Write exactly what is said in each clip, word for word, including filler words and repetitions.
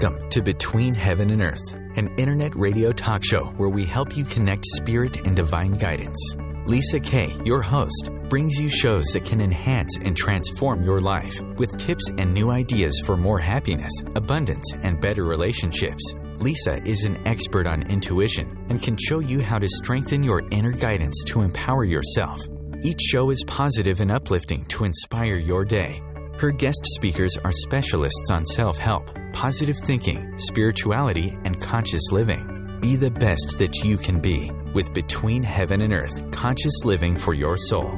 Welcome to Between Heaven and Earth, an internet radio talk show where we help you connect spirit and divine guidance. Lisa Kay, your host, brings you shows that can enhance and transform your life with tips and new ideas for more happiness, abundance, and better relationships. Lisa is an expert on intuition and can show you how to strengthen your inner guidance to empower yourself. Each show is positive and uplifting to inspire your day. Her guest speakers are specialists on self-help, positive thinking, spirituality, and conscious living. Be the best that you can be with Between Heaven and Earth, conscious living for your soul.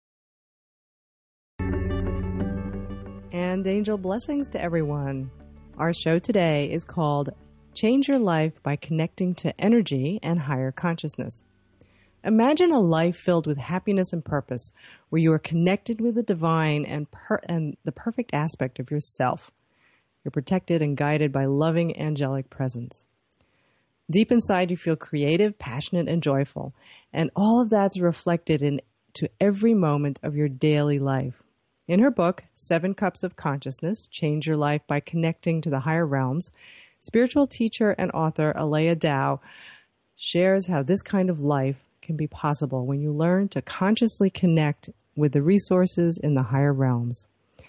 And angel blessings to everyone. Our show today is called Change Your Life by Connecting to Energy and Higher Consciousness. Imagine a life filled with happiness and purpose, where you are connected with the divine and per- and the perfect aspect of yourself. You're protected and guided by loving angelic presence. Deep inside, you feel creative, passionate, and joyful, and all of that's reflected into every moment of your daily life. In her book, Seven Cups of Consciousness, Change Your Life by Connecting to the Higher Realms, spiritual teacher and author Alea Dow shares how this kind of life can be possible when you learn to consciously connect with the resources in the higher realms.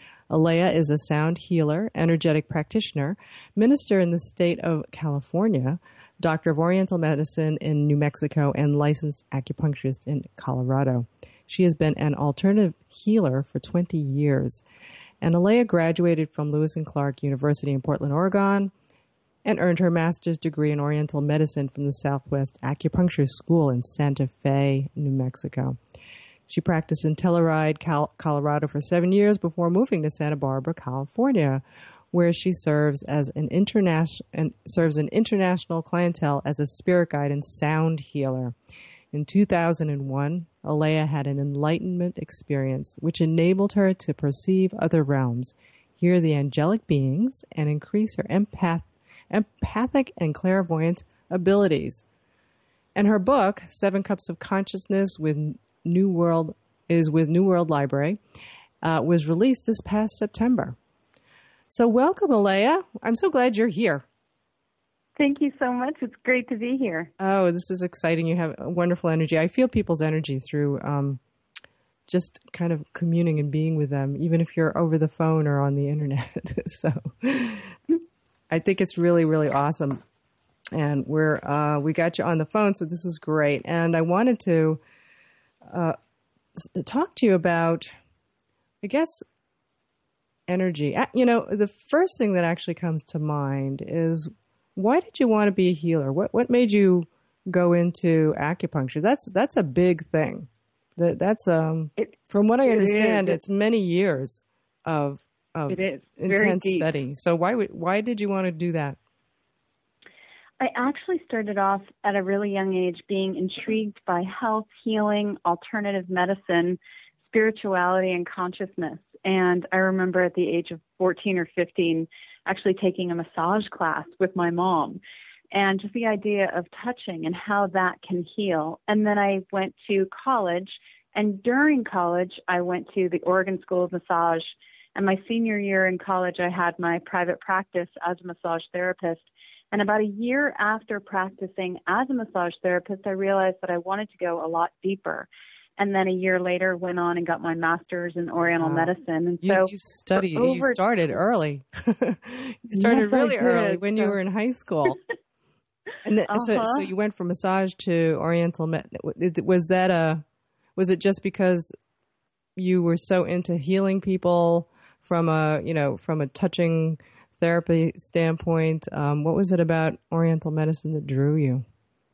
Alea is a sound healer, energetic practitioner, minister in the state of California, doctor of Oriental medicine in New Mexico, and licensed acupuncturist in Colorado. She has been an alternative healer for twenty years. And Alea graduated from Lewis and Clark University in Portland, Oregon, and earned her master's degree in Oriental medicine from the Southwest Acupuncture School in Santa Fe, New Mexico. She practiced in Telluride, Cal- Colorado for seven years before moving to Santa Barbara, California, where she serves as an international and serves an international clientele as a spirit guide and sound healer. In two thousand one, Alea had an enlightenment experience which enabled her to perceive other realms, hear the angelic beings, and increase her empath empathic and clairvoyant abilities. And her book, Seven Cups of Consciousness, with New World is with New World Library, uh, was released this past September. So welcome, Alea. I'm so glad you're here. Thank you so much. It's great to be here. Oh, this is exciting. You have a wonderful energy. I feel people's energy through um, just kind of communing and being with them, even if you're over the phone or on the internet. So I think it's really, really awesome. And we're uh, we got you on the phone, so this is great. And I wanted to uh, talk to you about, I guess, energy. You know, the first thing that actually comes to mind is, why did you want to be a healer? What what made you go into acupuncture? That's that's a big thing. That that's um it, from what I it understand, is. it's many years of of it is. intense Very deep. study. So why would why did you want to do that? I actually started off at a really young age being intrigued by health, healing, alternative medicine, spirituality, and consciousness. And I remember at the age of fourteen or fifteen actually taking a massage class with my mom, and just the idea of touching and how that can heal. And then I went to college, and during college, I went to the Oregon School of Massage. And my senior year in college, I had my private practice as a massage therapist. And about a year after practicing as a massage therapist, I realized that I wanted to go a lot deeper. And then a year later, went on and got my master's in Oriental wow. medicine. And you, so you studied. over, you started early. you started yes, really early when so. you were in high school. And the, uh-huh. so, so you went from massage to Oriental med. Was that a? Was it just because you were so into healing people from a, you know, from a touching therapy standpoint? Um, what was it about Oriental medicine that drew you?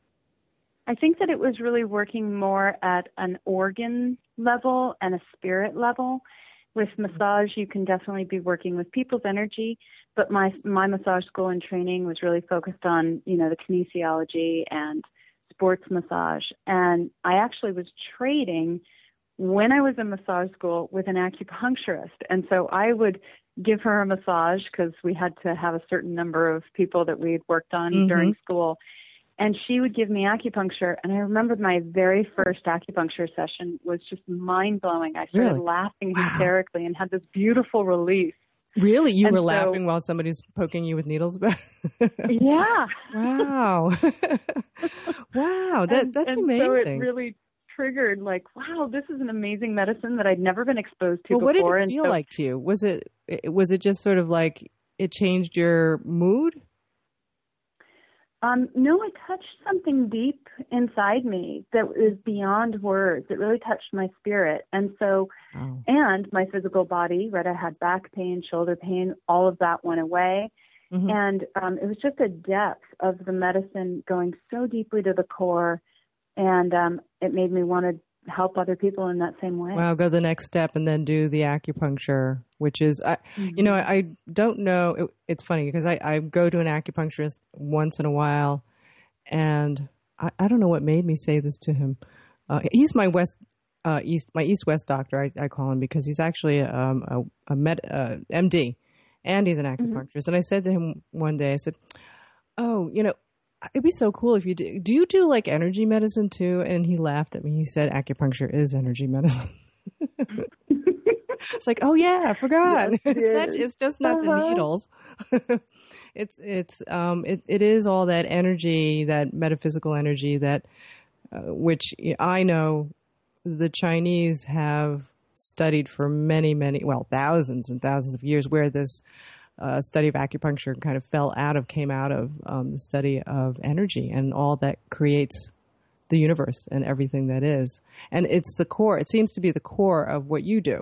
I think that it was really working more at an organ level and a spirit level. With massage, you can definitely be working with people's energy, but my my massage school and training was really focused on, you know, the kinesiology and sports massage. And I actually was trading when I was in massage school with an acupuncturist. And so I would give her a massage because we had to have a certain number of people that we had worked on mm-hmm. during school. And she would give me acupuncture. And I remember my very first acupuncture session was just mind-blowing. I started really? laughing wow. hysterically and had this beautiful release. Really? You And were so, laughing while somebody's poking you with needles? yeah. Wow. Wow. That and, That's and amazing. So it really triggered like, wow, this is an amazing medicine that I'd never been exposed to well, what before. did it And feel so, like to you? Was it, was it just sort of like it changed your mood? Um, no, it touched something deep inside me that is beyond words. It really touched my spirit. And so, Oh. and my physical body, right? I had back pain, shoulder pain, all of that went away. Mm-hmm. And um, it was just a depth of the medicine going so deeply to the core. And um, it made me want to help other people in that same way. Wow, go the next step and then do the acupuncture, which is, I, mm-hmm. you know, I, I don't know. It, it's funny because I, I go to an acupuncturist once in a while, and I, I don't know what made me say this to him. Uh, he's my west, uh, east, my east-west doctor. I, I call him because he's actually um, a, a med, uh, M D, and he's an acupuncturist. Mm-hmm. And I said to him one day, I said, "Oh, you know, it'd be so cool if you do. Do you do like energy medicine too?" And he laughed at me. He said, "Acupuncture is energy medicine." It's like, oh yeah, I forgot. Yes, it's, not, it's just not uh-huh. the needles. it's it's um it, it is all that energy, that metaphysical energy that uh, which I know the Chinese have studied for many many well thousands and thousands of years, where this Uh, study of acupuncture kind of fell out of, came out of um, the study of energy and all that creates the universe and everything that is. And it's the core, it seems to be the core of what you do.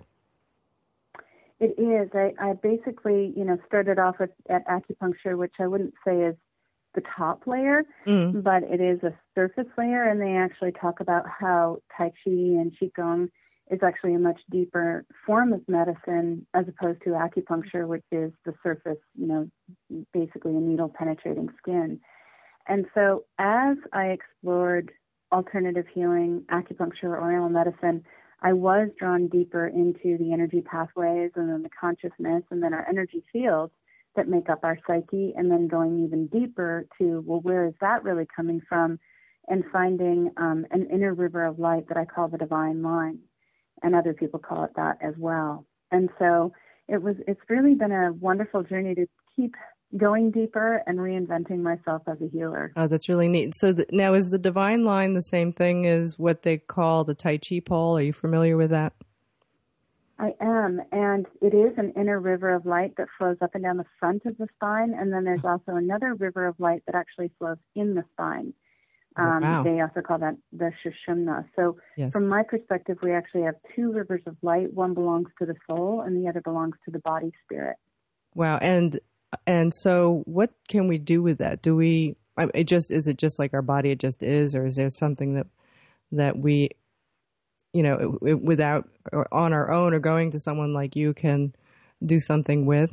It is. I, I basically, you know, started off with, at acupuncture, which I wouldn't say is the top layer, mm. but it is a surface layer. And they actually talk about how Tai Chi and Qigong is actually a much deeper form of medicine as opposed to acupuncture, which is the surface, you know, basically a needle penetrating skin. And so as I explored alternative healing, acupuncture, oriental medicine, I was drawn deeper into the energy pathways and then the consciousness and then our energy fields that make up our psyche, and then going even deeper to, well, where is that really coming from? And finding um, an inner river of light that I call the divine line. And other people call it that as well. And so it was, it's really been a wonderful journey to keep going deeper and reinventing myself as a healer. Oh, that's really neat. So the, now is the divine line the same thing as what they call the Tai Chi pole? Are you familiar with that? I am. And it is an inner river of light that flows up and down the front of the spine. And then there's also another river of light that actually flows in the spine. Um, wow. They also call that the Sushumna. So yes. From my perspective, we actually have two rivers of light. One belongs to the soul and the other belongs to the body spirit. Wow. And and so what can we do with that? Do we, it just, is it just like our body, it just is, or is there something that, that we, you know, it, without, or on our own or going to someone like you can do something with?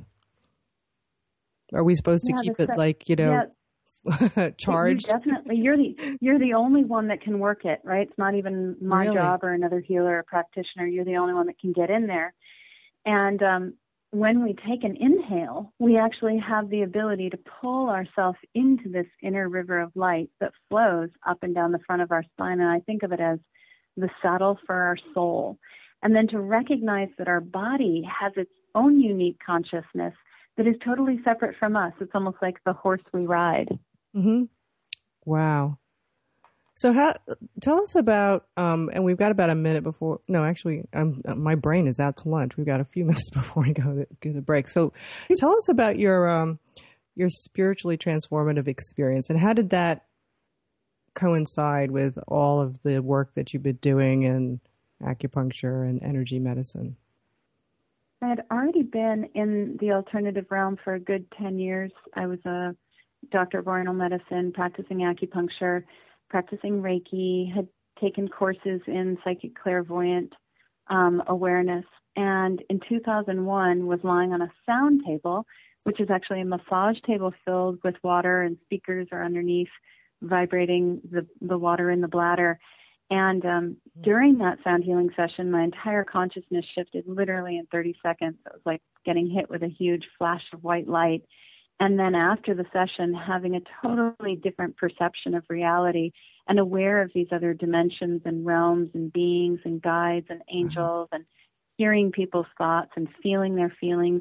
Are we supposed to yeah, keep it that, like, you know, yeah. charged? You definitely, you're the you're the only one that can work it, right? It's not even my really? job or another healer or practitioner. You're the only one that can get in there. And um, when we take an inhale, we actually have the ability to pull ourselves into this inner river of light that flows up and down the front of our spine. And I think of it as the saddle for our soul. And then to recognize that our body has its own unique consciousness that is totally separate from us. It's almost like the horse we ride. Mm-hmm. Wow. So how, tell us about, um, and we've got about a minute before, no, actually, um, my brain is out to lunch. We've got a few minutes before we go to get a break. So tell us about your, um, your spiritually transformative experience, and how did that coincide with all of the work that you've been doing in acupuncture and energy medicine? I had already been in the alternative realm for a good ten years. I was a doctor of oriental medicine, practicing acupuncture, practicing Reiki, had taken courses in psychic clairvoyant um, awareness, and in two thousand one was lying on a sound table, which is actually a massage table filled with water, and speakers are underneath vibrating the, the water in the bladder. And um, during that sound healing session, my entire consciousness shifted literally in thirty seconds. It was like getting hit with a huge flash of white light. And then after the session, having a totally different perception of reality and aware of these other dimensions and realms and beings and guides and angels, mm-hmm. and hearing people's thoughts and feeling their feelings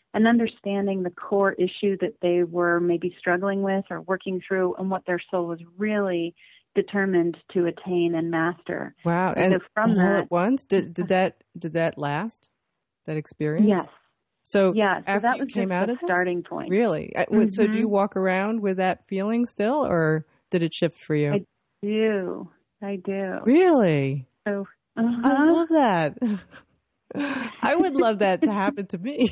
and understanding the core issue that they were maybe struggling with or working through, and what their soul was really determined to attain and master. Wow. And and from all that, at once, did, did that did that last, that experience? yes. So yeah, so after that you was came just out the of this? starting point. Really? Mm-hmm. So do you walk around with that feeling still, or did it shift for you? I do. I do. Really? So, uh-huh. I love that. I would love that to happen to me.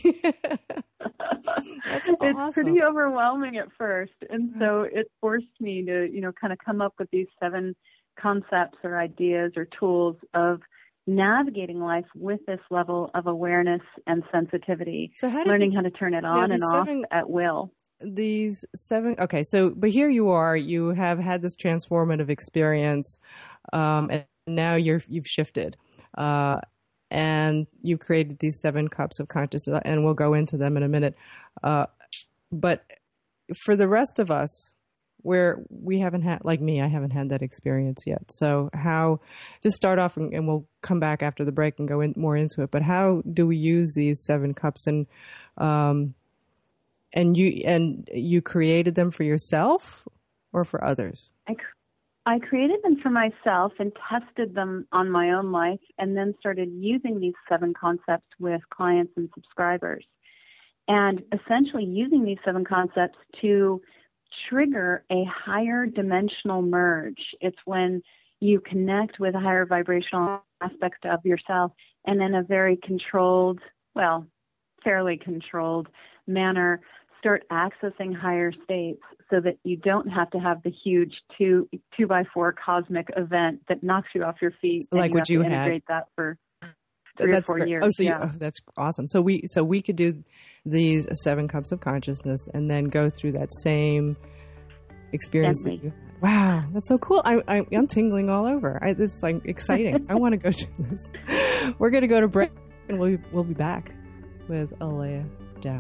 That's awesome. It's pretty overwhelming at first. And so it forced me to, you know, kind of come up with these seven concepts or ideas or tools of navigating life with this level of awareness and sensitivity, so how did learning these, how to turn it yeah, on and seven, off at will. These seven, okay, so, but here you are, you have had this transformative experience, um, and now you're, you've shifted, uh, and you created these seven cups of consciousness, and we'll go into them in a minute. Uh, but for the rest of us, where we haven't had, like me, I haven't had that experience yet. So how, to start off, and, and we'll come back after the break and go in more into it, but how do we use these seven cups? And, um, and you, and you created them for yourself or for others? I, I created them for myself and tested them on my own life, and then started using these seven concepts with clients and subscribers, and essentially using these seven concepts to trigger a higher dimensional merge. It's when you connect with higher vibrational aspects of yourself, and in a very controlled, well, fairly controlled manner, start accessing higher states, so that you don't have to have the huge two two by four cosmic event that knocks you off your feet. And like you what have you to had. integrate that for three that's or four great. years. Oh, so yeah. you, oh, that's awesome. So we so we could do these seven cups of consciousness and then go through that same experience that you had. Wow, that's so cool. I, I, I'm tingling all over. I, this is like exciting. I want to go do this. We're going to go to break, and we'll, we'll be back with Alea Dow.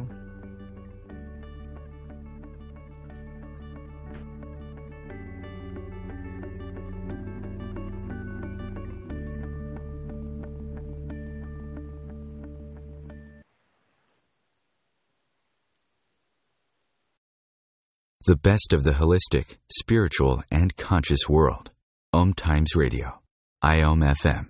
The best of the holistic, spiritual, and conscious world. Om Times Radio. I O M F M.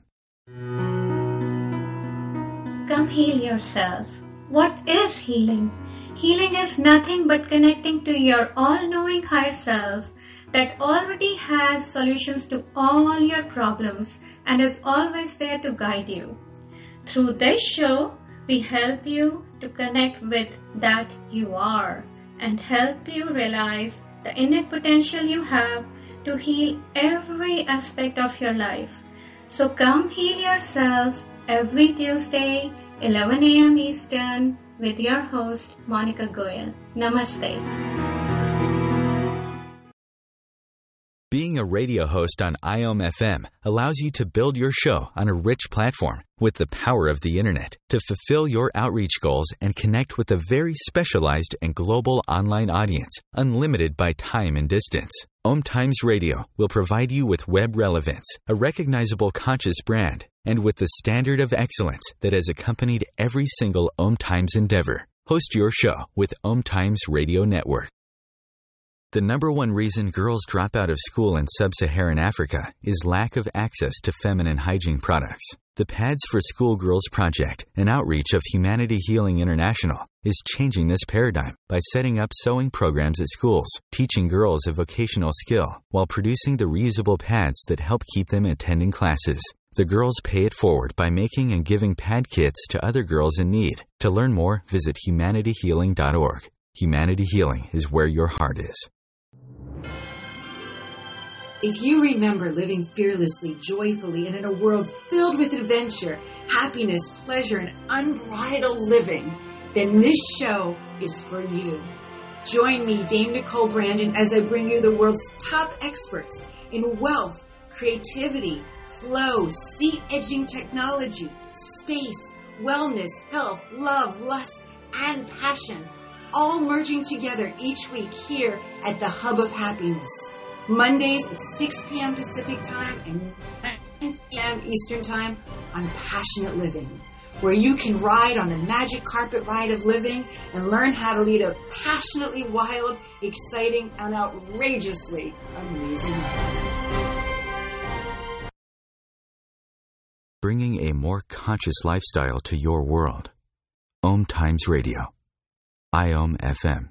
Come heal yourself. What is healing? Healing is nothing but connecting to your all-knowing higher self that already has solutions to all your problems and is always there to guide you. Through this show, we help you to connect with that you are, and help you realize the innate potential you have to heal every aspect of your life. So come heal yourself every Tuesday, eleven a.m. Eastern, with your host, Monica Goyal. Namaste. Being a radio host on I O M F M allows you to build your show on a rich platform with the power of the internet to fulfill your outreach goals and connect with a very specialized and global online audience, unlimited by time and distance. Om Times Radio will provide you with web relevance, a recognizable conscious brand, and with the standard of excellence that has accompanied every single Om Times endeavor. Host your show with Om Times Radio Network. The number one reason girls drop out of school in sub-Saharan Africa is lack of access to feminine hygiene products. The Pads for Schoolgirls Project, an outreach of Humanity Healing International, is changing this paradigm by setting up sewing programs at schools, teaching girls a vocational skill, while producing the reusable pads that help keep them attending classes. The girls pay it forward by making and giving pad kits to other girls in need. To learn more, visit humanity healing dot org. Humanity Healing is where your heart is. If you remember living fearlessly, joyfully, and in a world filled with adventure, happiness, pleasure, and unbridled living, then this show is for you. Join me, Dame Nicole Brandon, as I bring you the world's top experts in wealth, creativity, flow, sea-edging technology, space, wellness, health, love, lust, and passion, all merging together each week here at the Hub of Happiness. Mondays at six p.m. Pacific Time and nine p.m. Eastern Time on Passionate Living. where you can ride on the magic carpet ride of living and learn how to lead a passionately wild, exciting, and outrageously amazing life. Bringing a more conscious lifestyle to your world. Om Times Radio. I O M F M.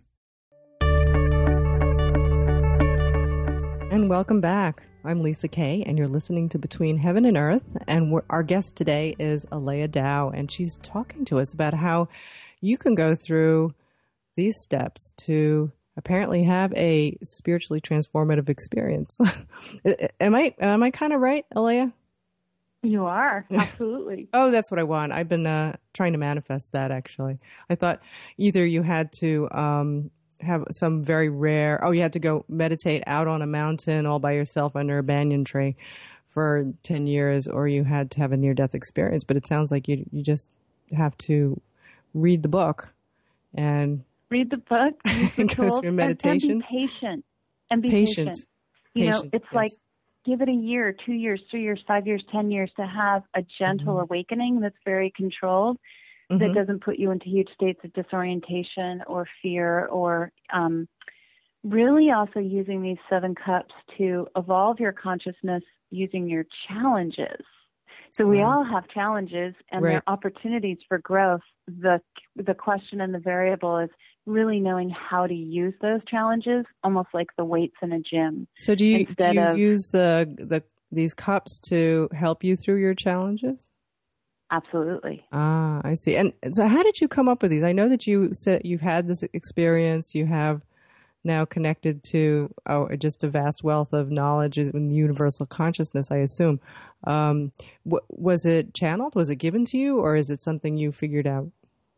And welcome back. I'm Lisa Kay, and you're listening to Between Heaven and Earth. And we're, our guest today is Alea Dow, and she's talking to us about how you can go through these steps to apparently have a spiritually transformative experience. am I am I kind of right, Alea? You are, absolutely. Oh, that's what I want. I've been uh, trying to manifest that, actually. I thought either you had to um, have some very rare, oh, you had to go meditate out on a mountain all by yourself under a banyan tree for ten years, or you had to have a near-death experience. But it sounds like you you just have to read the book and read the book, and go through meditation. And, and be patient. And be patient. patient. You patient, know, it's yes. like, give it a year, two years, three years, five years, ten years to have a gentle mm-hmm. awakening that's very controlled, mm-hmm. that doesn't put you into huge states of disorientation or fear, or um, really also using these seven cups to evolve your consciousness using your challenges. So we right. all have challenges, and right. they're opportunities for growth. The the question and the variable is really knowing how to use those challenges, almost like the weights in a gym. So do you do you of, use the the these cups to help you through your challenges? Absolutely. Ah, I see. And so how did you come up with these? I know that you said you've had this experience. You have now connected to oh, just a vast wealth of knowledge in universal consciousness, I assume. Um, w- was it channeled? Was it given to you? Or is it something you figured out?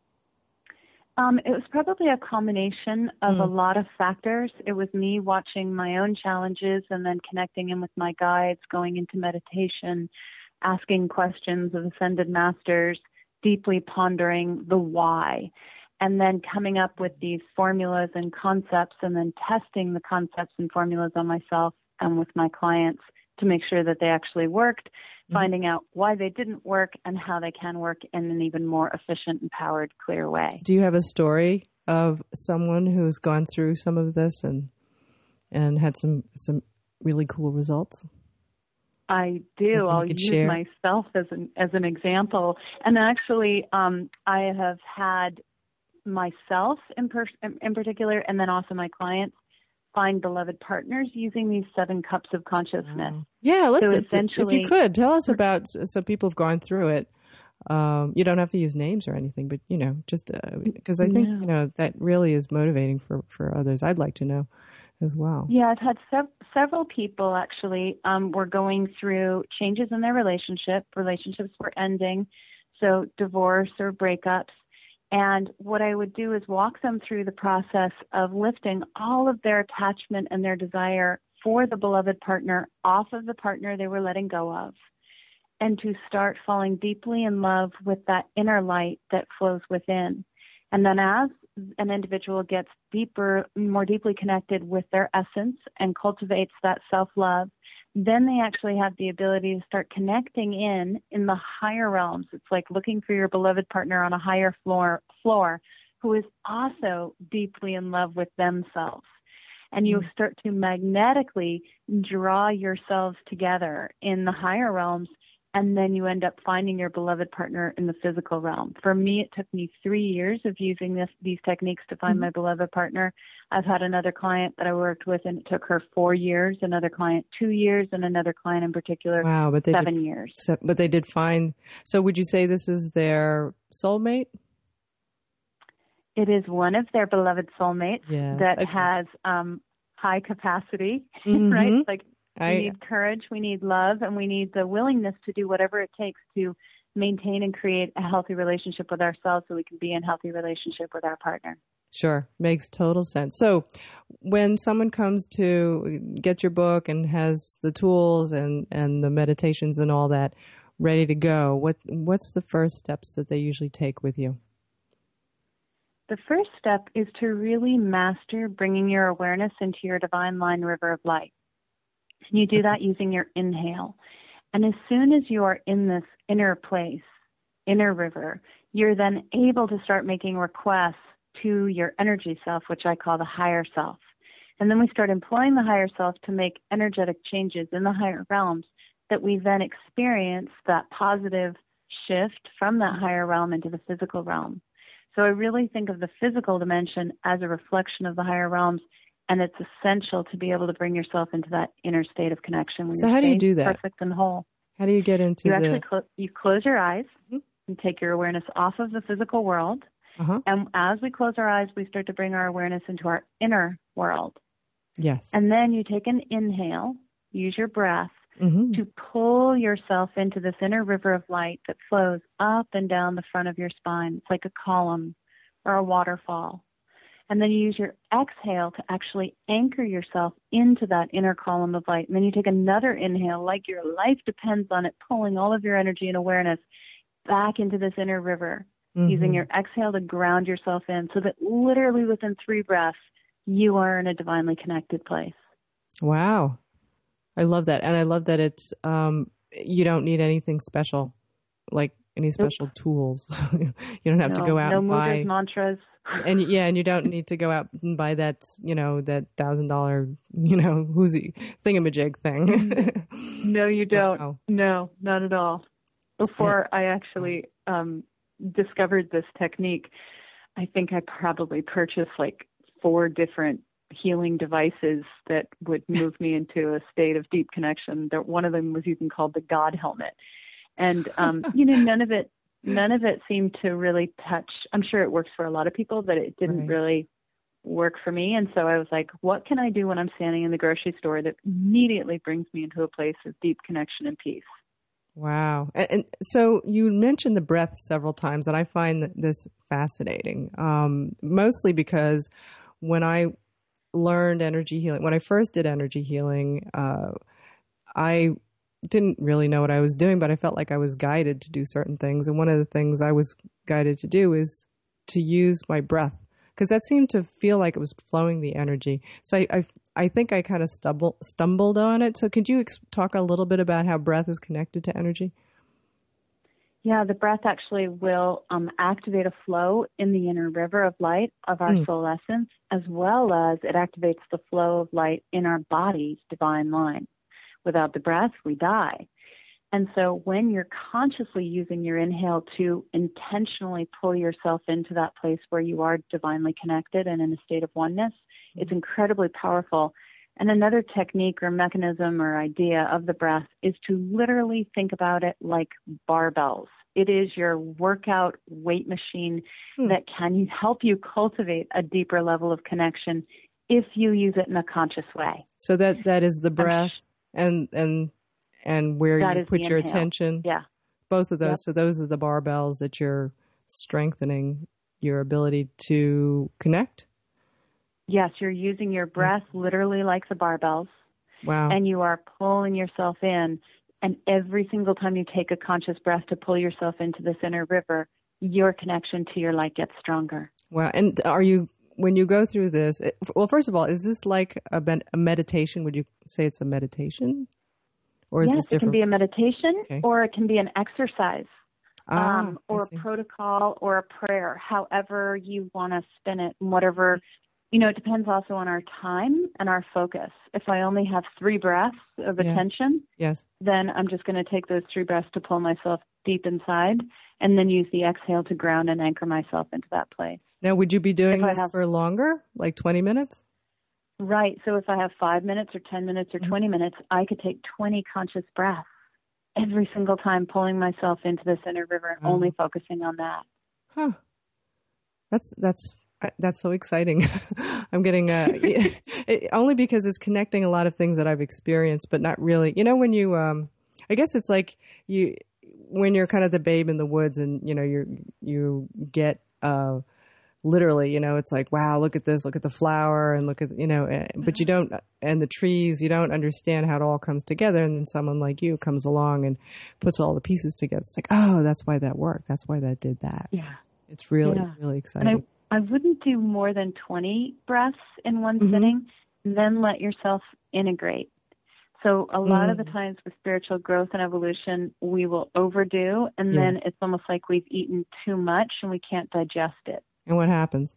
Um, it was probably a combination of mm. a lot of factors. It was me watching my own challenges and then connecting in with my guides, going into meditation, asking questions of ascended masters, deeply pondering the why, and then coming up with these formulas and concepts, and then testing the concepts and formulas on myself and with my clients to make sure that they actually worked, mm-hmm. finding out why they didn't work and how they can work in an even more efficient, empowered, clear way. Do you have a story of someone who's gone through some of this and and had some, some really cool results? I do. I'll use share. myself as an as an example. And actually, um, I have had myself in, per- in particular, and then also my clients, find beloved partners using these seven cups of consciousness. Wow. Yeah, let's, so if you could, tell us about some people who've gone through it. Um, you don't have to use names or anything, but, you know, just because uh, I think, yeah. you know, that really is motivating for, for others. I'd like to know as well. Yeah, I've had sev- several people actually um, were going through changes in their relationship. Relationships were ending, so divorce or breakups. And what I would do is walk them through the process of lifting all of their attachment and their desire for the beloved partner off of the partner they were letting go of, and to start falling deeply in love with that inner light that flows within. And then as an individual gets deeper, more deeply connected with their essence and cultivates that self-love, then they actually have the ability to start connecting in in the higher realms. It's like looking for your beloved partner on a higher floor, floor who is also deeply in love with themselves. And you mm. start to magnetically draw yourselves together in the higher realms, and then you end up finding your beloved partner in the physical realm. For me, it took me three years of using this, these techniques to find mm-hmm. my beloved partner. I've had another client that I worked with, and it took her four years, another client two years, and another client in particular wow, but they seven did, years. So, but they did find, so would you say this is their soulmate? It is one of their beloved soulmates yes, that okay. has um, high capacity, mm-hmm. right? Like, we I, need courage, we need love, and we need the willingness to do whatever it takes to maintain and create a healthy relationship with ourselves so we can be in healthy relationship with our partner. Sure. Makes total sense. So when someone comes to get your book and has the tools and, and the meditations and all that ready to go, what what's the first steps that they usually take with you? The first step is to really master bringing your awareness into your divine line river of light. And you do that using your inhale. And as soon as you are in this inner place, inner river, you're then able to start making requests to your energy self, which I call the higher self. And then we start employing the higher self to make energetic changes in the higher realms that we then experience that positive shift from that higher realm into the physical realm. So I really think of the physical dimension as a reflection of the higher realms, and it's essential to be able to bring yourself into that inner state of connection. When so how do you do that? Perfect and whole. How do you get into you the... Actually clo- you close your eyes mm-hmm. and take your awareness off of the physical world. Uh-huh. And as we close our eyes, we start to bring our awareness into our inner world. Yes. And then you take an inhale, use your breath, mm-hmm. to pull yourself into this inner river of light that flows up and down the front of your spine. It's like a column or a waterfall. And then you use your exhale to actually anchor yourself into that inner column of light. And then you take another inhale, like your life depends on it, pulling all of your energy and awareness back into this inner river, mm-hmm. using your exhale to ground yourself in, so that literally within three breaths, you are in a divinely connected place. Wow. I love that. And I love that it's, um, you don't need anything special, like any special nope. tools. You don't have no, to go out no and buy. No mantras. And yeah, and you don't need to go out and buy that, you know, that thousand dollar, you know, who's he, thingamajig thing. No, you don't. Wow. No, not at all. Before I actually um, discovered this technique, I think I probably purchased like four different healing devices that would move me into a state of deep connection. One of them was even called the God helmet. And, um, you know, none of it, none of it seemed to really touch. I'm sure it works for a lot of people, but it didn't right. really work for me. And so I was like, what can I do when I'm standing in the grocery store that immediately brings me into a place of deep connection and peace? Wow. And, and so you mentioned the breath several times, and I find this fascinating, um, mostly because when I learned energy healing, when I first did energy healing, uh, I didn't really know what I was doing, but I felt like I was guided to do certain things. And one of the things I was guided to do is to use my breath, because that seemed to feel like it was flowing the energy. So I, I, I think I kind of stumble, stumbled on it. So could you ex- talk a little bit about how breath is connected to energy? Yeah, the breath actually will um, activate a flow in the inner river of light of our mm. soul essence, as well as it activates the flow of light in our body's divine line. Without the breath, we die. And so when you're consciously using your inhale to intentionally pull yourself into that place where you are divinely connected and in a state of oneness, mm. it's incredibly powerful. And another technique or mechanism or idea of the breath is to literally think about it like barbells. It is your workout weight machine hmm. that can help you cultivate a deeper level of connection if you use it in a conscious way. So that, that is the breath and and and where you put your attention. Yeah. Both of those. Yep. So those are the barbells that you're strengthening your ability to connect? Yes, you're using your breath literally like the barbells. Wow. And you are pulling yourself in. And every single time you take a conscious breath to pull yourself into this inner river, your connection to your light gets stronger. Wow. And are you, when you go through this, well, first of all, is this like a, a meditation? Would you say it's a meditation? Or is yes, this different? It can be a meditation okay. or it can be an exercise. Ah, um, or a protocol or a prayer, however you want to spin it, and whatever, you know, it depends also on our time and our focus. If I only have three breaths of yeah. attention, yes. then I'm just going to take those three breaths to pull myself deep inside and then use the exhale to ground and anchor myself into that place. Now, would you be doing if this have, for longer, like twenty minutes? Right. So if I have five minutes or ten minutes or mm-hmm. twenty minutes, I could take twenty conscious breaths every single time, pulling myself into this inner river and oh. only focusing on that. Huh. That's, that's, that's so exciting. I'm getting, uh, it, only because it's connecting a lot of things that I've experienced, but not really, you know, when you, um, I guess it's like you, when you're kind of the babe in the woods and, you know, you're, you get, uh, literally, you know, it's like, wow, look at this, look at the flower and look at, you know, but you don't, and the trees, you don't understand how it all comes together. And then someone like you comes along and puts all the pieces together. It's like, oh, that's why that worked. That's why that did that. Yeah. It's really, yeah. really exciting. And I, I wouldn't do more than twenty breaths in one mm-hmm. sitting, and then let yourself integrate. So a lot Mm. of the times with spiritual growth and evolution, we will overdo, and then Yes. it's almost like we've eaten too much and we can't digest it. And what happens?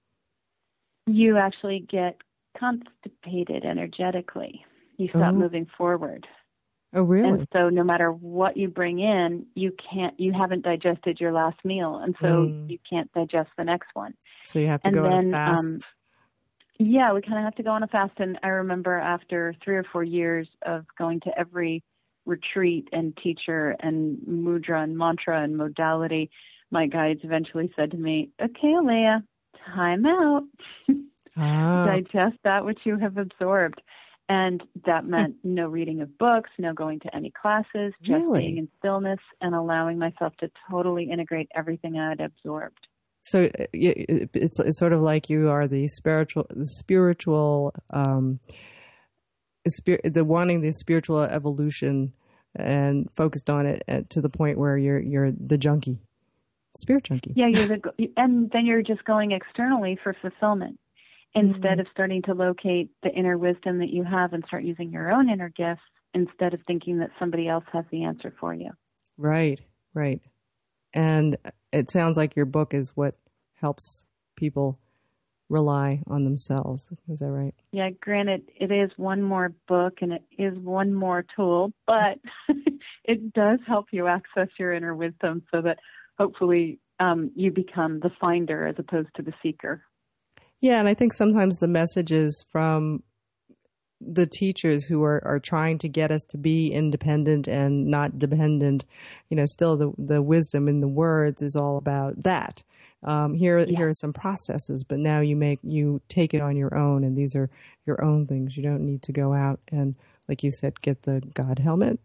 You actually get constipated energetically. You stop Oh. moving forward. Oh, really? And so no matter what you bring in, you can't, you haven't digested your last meal, and so Mm. you can't digest the next one. So you have to and go on a then, fast. um, Yeah, we kind of have to go on a fast. And I remember after three or four years of going to every retreat and teacher and mudra and mantra and modality, my guides eventually said to me, okay, Alea, time out. Ah. Digest that which you have absorbed. And that meant no reading of books, no going to any classes, just Really? being in stillness and allowing myself to totally integrate everything I had absorbed. So uh, y- it's it's sort of like you are the spiritual, the spiritual, um, spirit, the wanting the spiritual evolution and focused on it at, to the point where you're you're the junkie, spirit junkie. Yeah, you're the, and then you're just going externally for fulfillment instead of starting to locate the inner wisdom that you have and start using your own inner gifts instead of thinking that somebody else has the answer for you. Right, right. And it sounds like your book is what helps people rely on themselves. Is that right? Yeah, granted, it is one more book and it is one more tool, but it does help you access your inner wisdom so that hopefully um, you become the finder as opposed to the seeker. Yeah, and I think sometimes the messages from the teachers who are, are trying to get us to be independent and not dependent, you know, still the, the wisdom in the words is all about that. Um, here, Yeah. here are some processes, but now you make, you take it on your own, and these are your own things. You don't need to go out and, like you said, get the God helmet.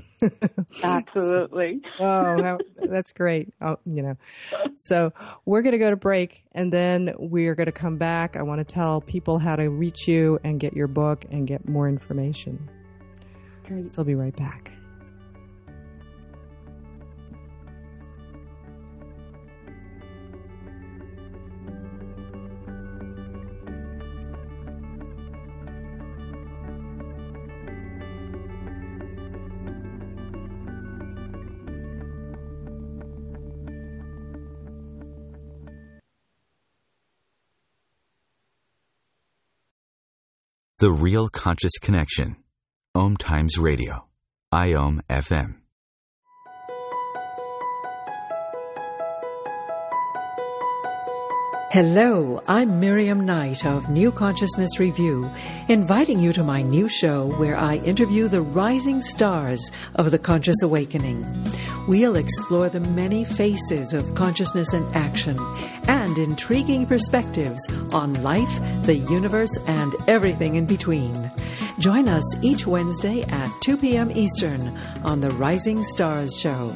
Absolutely. Oh, how, that's great. Oh, you know, so we're going to go to break, and then we're going to come back. I want to tell people how to reach you and get your book and get more information. Great. So I'll be right back. The Real Conscious Connection. Om Times Radio. I O M F M. Hello, I'm Miriam Knight of New Consciousness Review, inviting you to my new show where I interview the rising stars of the conscious awakening. We'll explore the many faces of consciousness in action and intriguing perspectives on life, the universe, and everything in between. Join us each Wednesday at two p.m. Eastern on the Rising Stars Show.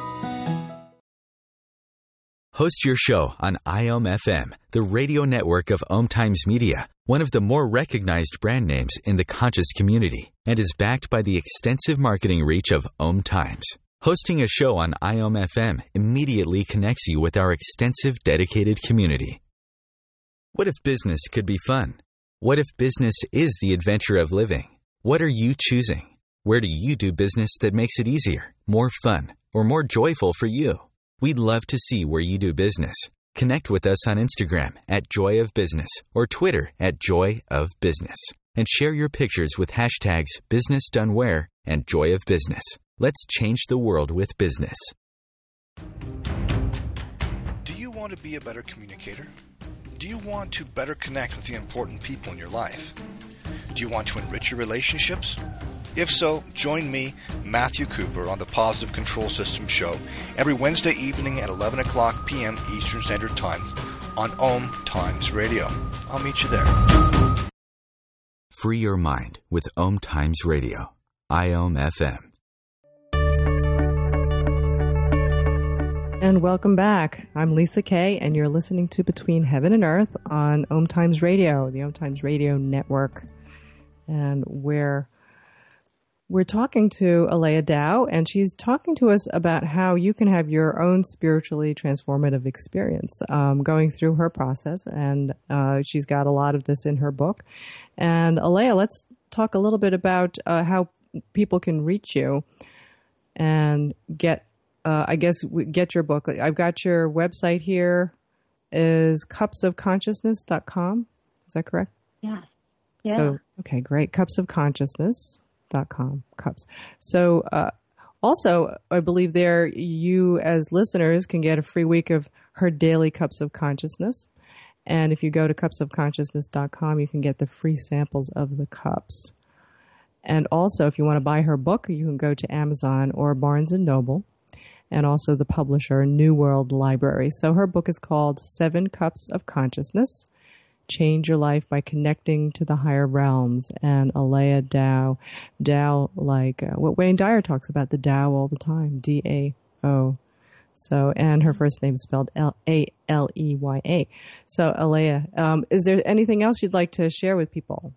Host your show on I O M F M, the radio network of Om Times Media, one of the more recognized brand names in the conscious community, and is backed by the extensive marketing reach of Om Times. Hosting a show on I O M F M immediately connects you with our extensive dedicated community. What if business could be fun? What if business is the adventure of living? What are you choosing? Where do you do business that makes it easier, more fun, or more joyful for you? We'd love to see where you do business. Connect with us on Instagram at Joy of Business or Twitter at Joy of Business, and share your pictures with hashtags Business Done Where and Joy of Business. Let's change the world with business. Do you want to be a better communicator? Do you want to better connect with the important people in your life? Do you want to enrich your relationships? If so, join me, Matthew Cooper, on the Positive Control System Show every Wednesday evening at eleven o'clock p.m. Eastern Standard Time on Om Times Radio. I'll meet you there. Free your mind with Om Times Radio. I O M F M. And welcome back. I'm Lisa Kay, and you're listening to Between Heaven and Earth on Om Times Radio, the Om Times Radio Network. And we're, we're talking to Alea Dow, and she's talking to us about how you can have your own spiritually transformative experience, um, going through her process. And uh, she's got a lot of this in her book. And Alea, let's talk a little bit about uh, how people can reach you and get, uh, I guess, get your book. I've got your website here is cups of consciousness dot com. Is that correct? Yeah. Yeah. So, okay, great. cups of consciousness dot com. Cups. So, uh, also, I believe there you as listeners can get a free week of her daily Cups of Consciousness. And if you go to cups of consciousness dot com, you can get the free samples of the cups. And also, if you want to buy her book, you can go to Amazon or Barnes and Noble, and also the publisher, New World Library. So her book is called Seven Cups of Consciousness, Change Your Life by Connecting to the Higher Realms. And Alea Dow, Dow like uh, what Wayne Dyer talks about, the Tao all the time, D A O. So, and her first name is spelled L A L E Y A. So, Alea, um, is there anything else you'd like to share with people?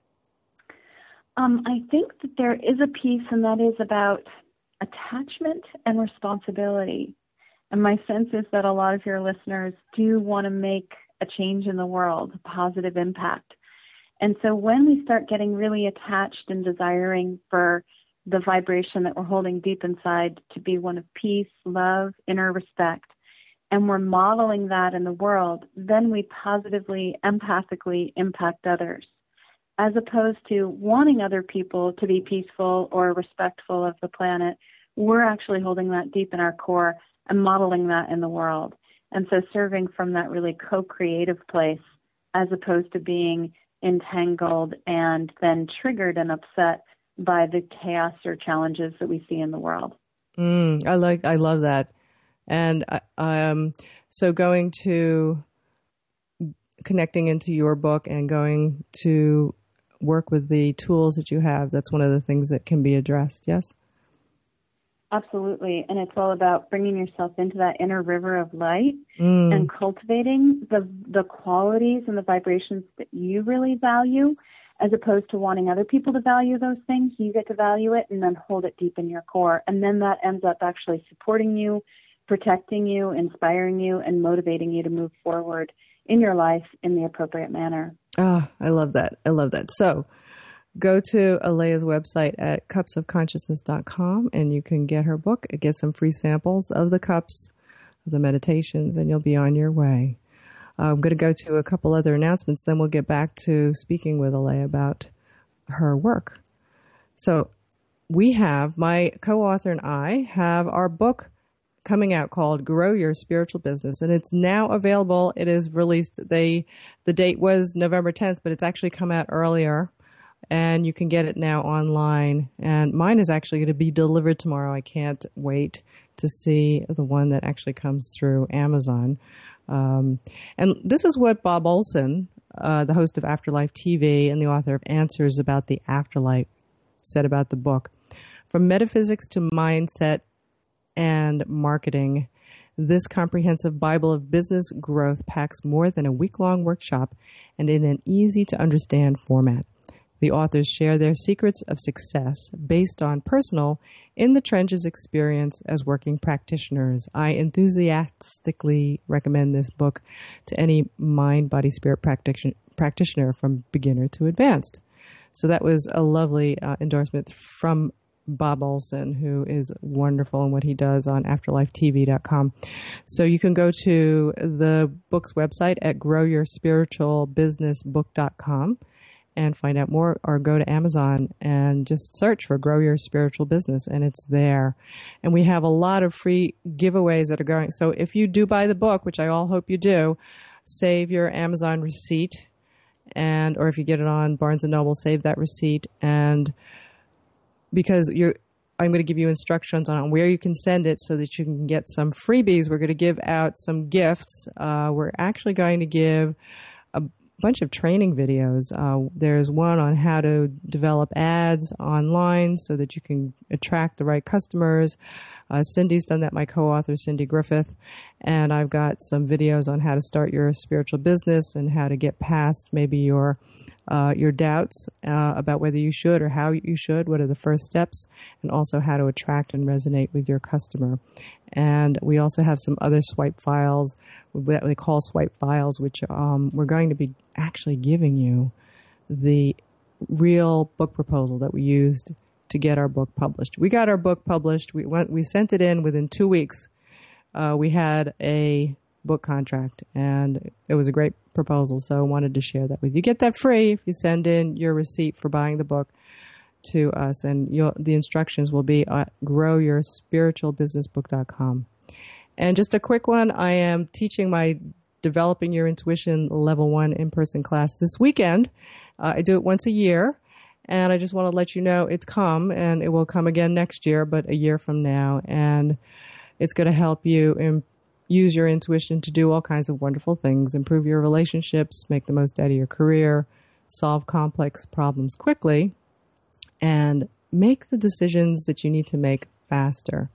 Um, I think that there is a piece, and that is about attachment and responsibility. And my sense is that a lot of your listeners do want to make a change in the world, a positive impact. And so when we start getting really attached and desiring for the vibration that we're holding deep inside to be one of peace, love, inner respect, and we're modeling that in the world, then we positively, empathically impact others, as opposed to wanting other people to be peaceful or respectful of the planet. We're actually holding that deep in our core and modeling that in the world. And so serving from that really co-creative place, as opposed to being entangled and then triggered and upset by the chaos or challenges that we see in the world. Mm, I like, I love that. And um, so going to connecting into your book and going to work with the tools that you have, that's one of the things that can be addressed, yes? Absolutely. And it's all about bringing yourself into that inner river of light mm. and cultivating the the qualities and the vibrations that you really value, as opposed to wanting other people to value those things. You get to value it and then hold it deep in your core. And then that ends up actually supporting you, protecting you, inspiring you, and motivating you to move forward in your life in the appropriate manner. Oh, I love that. I love that. So go to Alea's website at cups of consciousness dot com and you can get her book, get some free samples of the cups, of the meditations, and you'll be on your way. Uh, I'm going to go to a couple other announcements, then we'll get back to speaking with Alea about her work. So we have, my co-author and I have our book coming out called Grow Your Spiritual Business, and it's now available. It is released. They, the date was November tenth, but it's actually come out earlier, and you can get it now online. And mine is actually going to be delivered tomorrow. I can't wait to see the one that actually comes through Amazon. Um, and this is what Bob Olson, uh, the host of Afterlife T V and the author of Answers About the Afterlife, said about the book. From metaphysics to mindset and marketing, this comprehensive Bible of business growth packs more than a week-long workshop and in an easy-to-understand format. The authors share their secrets of success based on personal, in-the-trenches experience as working practitioners. I enthusiastically recommend this book to any mind, body, spirit practitioner, practitioner from beginner to advanced. So that was a lovely uh, endorsement from Bob Olson, who is wonderful in what he does on afterlife t v dot com. So you can go to the book's website at grow your spiritual business book dot com and find out more, or go to Amazon and just search for Grow Your Spiritual Business, and it's there. And we have a lot of free giveaways that are going. So if you do buy the book, which I all hope you do, save your Amazon receipt, and or if you get it on Barnes and Noble, save that receipt. And because you're, I'm going to give you instructions on where you can send it so that you can get some freebies. We're going to give out some gifts. Uh, we're actually going to give a bunch of training videos. Uh, there's one on how to develop ads online so that you can attract the right customers. Uh, Cindy's done that, my co-author, Cindy Griffith. And I've got some videos on how to start your spiritual business and how to get past maybe your uh, your doubts uh, about whether you should or how you should, what are the first steps, and also how to attract and resonate with your customer. And we also have some other swipe files that we call swipe files, which um, we're going to be actually giving you the real book proposal that we used to get our book published. We got our book published. We went, we sent it in within two weeks. Uh, we had a book contract, and it was a great proposal, so I wanted to share that with you. You get that free if you send in your receipt for buying the book to us, and you'll, the instructions will be at grow your spiritual business book dot com. And just a quick one, I am teaching my Developing Your Intuition Level one in-person class this weekend. Uh, I do it once a year, and I just want to let you know it's come, and it will come again next year, but a year from now, and it's going to help you in, use your intuition to do all kinds of wonderful things, improve your relationships, make the most out of your career, solve complex problems quickly, and make the decisions that you need to make faster.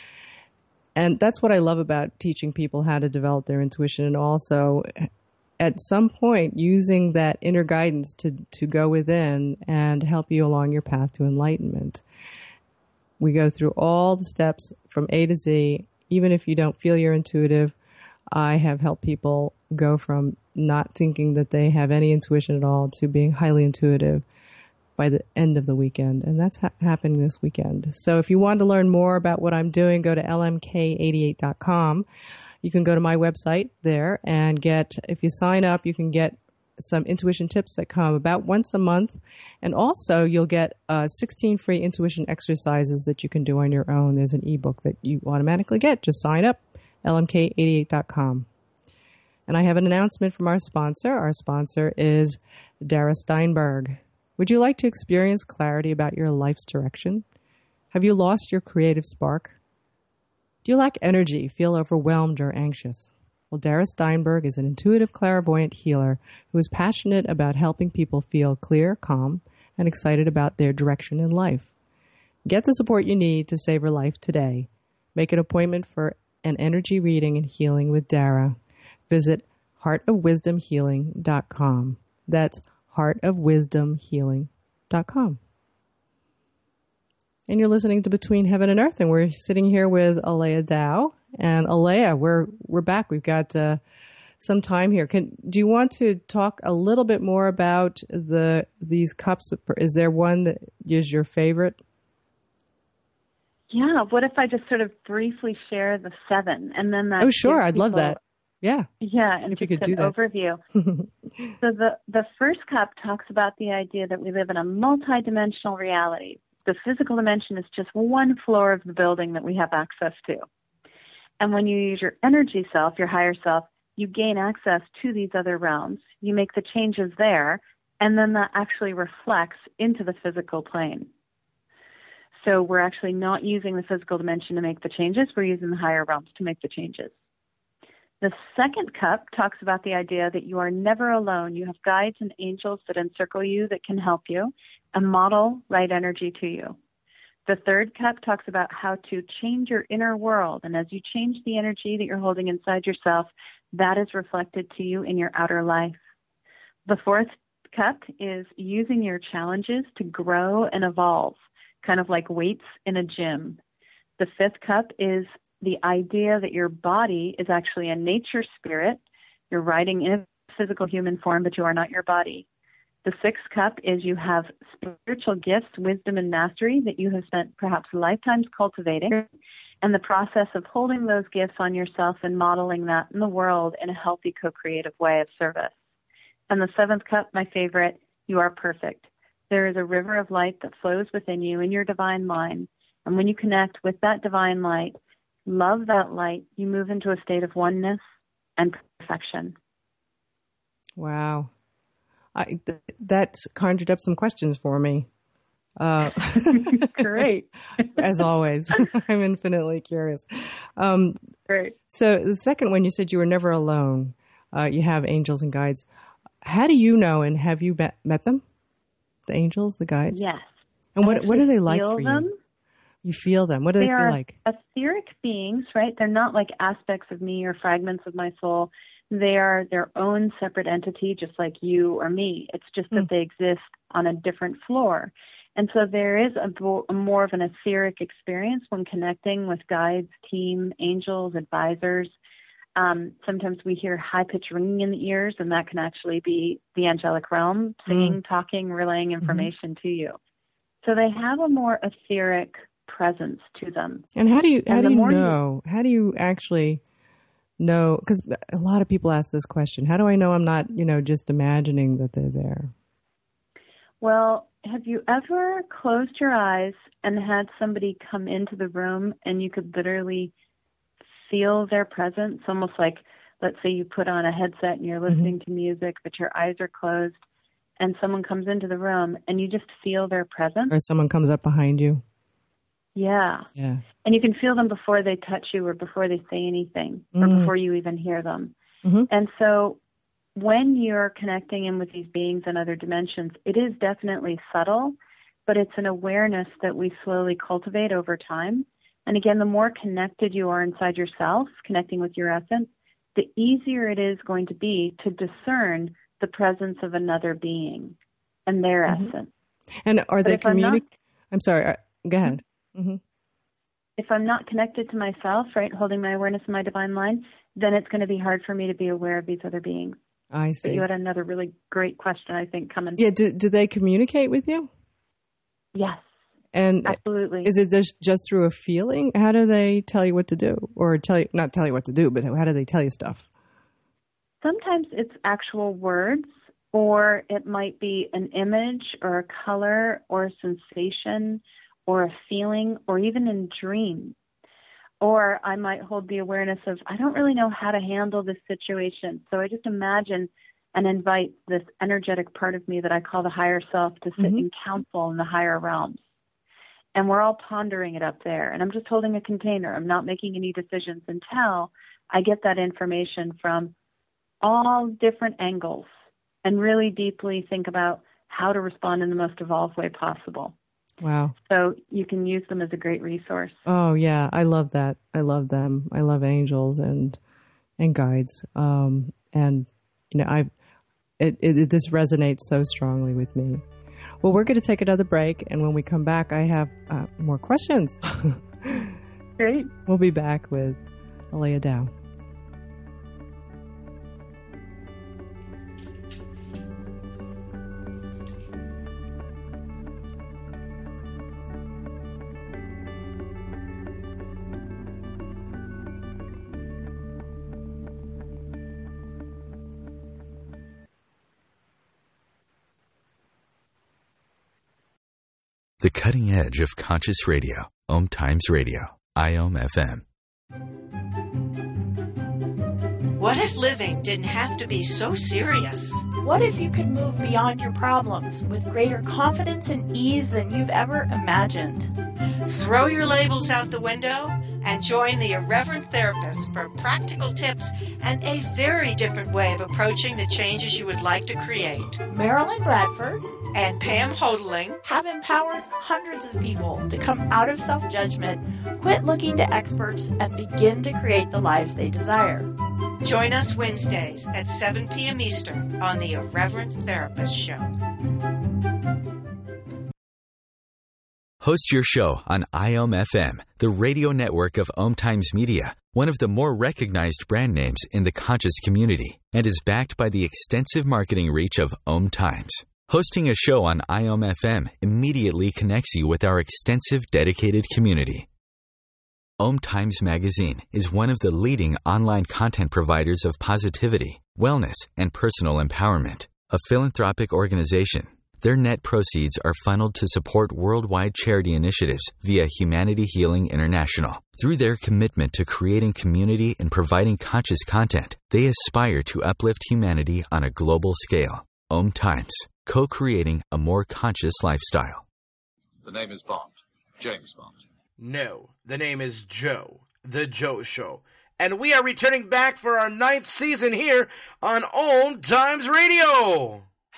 And that's what I love about teaching people how to develop their intuition, and also at some point using that inner guidance to, to go within and help you along your path to enlightenment. We go through all the steps from A to Z. Even if you don't feel you're intuitive, I have helped people go from not thinking that they have any intuition at all to being highly intuitive by the end of the weekend. And that's ha- happening this weekend. So if you want to learn more about what I'm doing, go to L M K eighty-eight dot com. You can go to my website there and get, if you sign up, you can get some intuition tips that come about once a month. And also you'll get uh, sixteen free intuition exercises that you can do on your own. There's an ebook that you automatically get. Just sign up, L M K eighty-eight dot com. And I have an announcement from our sponsor. Our sponsor is Dara Steinberg. Would you like to experience clarity about your life's direction? Have you lost your creative spark? Do you lack energy, feel overwhelmed or anxious? Well, Dara Steinberg is an intuitive clairvoyant healer who is passionate about helping people feel clear, calm, and excited about their direction in life. Get the support you need to save your life today. Make an appointment for an energy reading and healing with Dara. Visit heart of wisdom healing dot com. That's heart of wisdom healing dot com. And you're listening to Between Heaven and Earth, and we're sitting here with Alea Dow. And Alea, we're we're back. We've got uh, some time here. Can do you want to talk a little bit more about the these cups? Is there one that is your favorite? Yeah. What if I just sort of briefly share the seven, and then that? Oh, sure. I'd people, love that. Yeah. Yeah, and if you just could do an that. overview. So the the first cup talks about the idea that we live in a multidimensional reality. The physical dimension is just one floor of the building that we have access to. And when you use your energy self, your higher self, you gain access to these other realms. You make the changes there, and then that actually reflects into the physical plane. So we're actually not using the physical dimension to make the changes. We're using the higher realms to make the changes. The second cup talks about the idea that you are never alone. You have guides and angels that encircle you that can help you and model right energy to you. The third cup talks about how to change your inner world. And as you change the energy that you're holding inside yourself, that is reflected to you in your outer life. The fourth cup is using your challenges to grow and evolve, kind of like weights in a gym. The fifth cup is the idea that your body is actually a nature spirit. You're riding in a physical human form, but you are not your body. The sixth cup is you have spiritual gifts, wisdom, and mastery that you have spent perhaps lifetimes cultivating, and the process of holding those gifts on yourself and modeling that in the world in a healthy, co-creative way of service. And the seventh cup, my favorite, you are perfect. There is a river of light that flows within you in your divine line. And when you connect with that divine light, love that light, you move into a state of oneness and perfection. Wow. I, th- that's conjured up some questions for me. Uh, Great. As always, I'm infinitely curious. Um, Great. So the second one, you said you were never alone. Uh, you have angels and guides. How do you know, and have you met, met them? The angels, the guides? Yes. And what what are they like feel for them. you? You feel them. What do they, they feel are like? Etheric beings, right? They're not like aspects of me or fragments of my soul. They are their own separate entity, just like you or me. It's just mm. that they exist on a different floor. And so there is a, a more of an etheric experience when connecting with guides, team, angels, advisors. Um, sometimes we hear high-pitched ringing in the ears, and that can actually be the angelic realm singing, mm. talking, relaying information mm-hmm. to you. So they have a more etheric presence to them. And how do you how do you know? You, how do you actually know? Because a lot of people ask this question. How do I know I'm not, you know, just imagining that they're there? Well, have you ever closed your eyes and had somebody come into the room and you could literally feel their presence? Almost like, let's say you put on a headset and you're listening mm-hmm. to music, but your eyes are closed, and someone comes into the room and you just feel their presence. Or someone comes up behind you. Yeah. Yeah. And you can feel them before they touch you or before they say anything mm-hmm. or before you even hear them. Mm-hmm. And so when you're connecting in with these beings in other dimensions, it is definitely subtle, but it's an awareness that we slowly cultivate over time. And again, the more connected you are inside yourself, connecting with your essence, the easier it is going to be to discern the presence of another being and their mm-hmm. essence. And are but they communicating? I'm, I'm sorry, uh, go ahead. Mm-hmm. If I'm not connected to myself, right, holding my awareness in my divine line, then it's going to be hard for me to be aware of these other beings. I see. But you had another really great question, I think, coming. Yeah, do, do they communicate with you? Yes. And absolutely. Is it just, just through a feeling? How do they tell you what to do? Or tell you, not tell you what to do, but how do they tell you stuff? Sometimes it's actual words, or it might be an image or a color or a sensation or a feeling, or even in dreams. Or I might hold the awareness of, I don't really know how to handle this situation. So I just imagine and invite this energetic part of me that I call the higher self to sit mm-hmm. in counsel in the higher realms. And we're all pondering it up there. And I'm just holding a container. I'm not making any decisions until I get that information from all different angles and really deeply think about how to respond in the most evolved way possible. Wow. So you can use them as a great resource. Oh, yeah. I love that. I love them. I love angels and and guides. Um, and, you know, I it, it this resonates so strongly with me. Well, we're going to take another break. And when we come back, I have uh, more questions. Great. We'll be back with Alea Dow. The cutting edge of conscious radio. Om Times Radio. I O M F M. What if living didn't have to be so serious? What if you could move beyond your problems with greater confidence and ease than you've ever imagined? Throw your labels out the window and join the Irreverent Therapist for practical tips and a very different way of approaching the changes you would like to create. Marilyn Bradford and Pam Hodling have empowered hundreds of people to come out of self-judgment, quit looking to experts, and begin to create the lives they desire. Join us Wednesdays at seven p.m. Eastern on the Irreverent Therapist Show. Host your show on I O M F M, the radio network of Om Times Media, one of the more recognized brand names in the conscious community, and is backed by the extensive marketing reach of Om Times. Hosting a show on I O M F M immediately connects you with our extensive dedicated community. Om Times Magazine is one of the leading online content providers of positivity, wellness, and personal empowerment. A philanthropic organization, their net proceeds are funneled to support worldwide charity initiatives via Humanity Healing International. Through their commitment to creating community and providing conscious content, they aspire to uplift humanity on a global scale. Om Times, co-creating a more conscious lifestyle. The name is Bond. James Bond. No, the name is Joe. The Joe Show. And we are returning back for our ninth season here on Om Times Radio.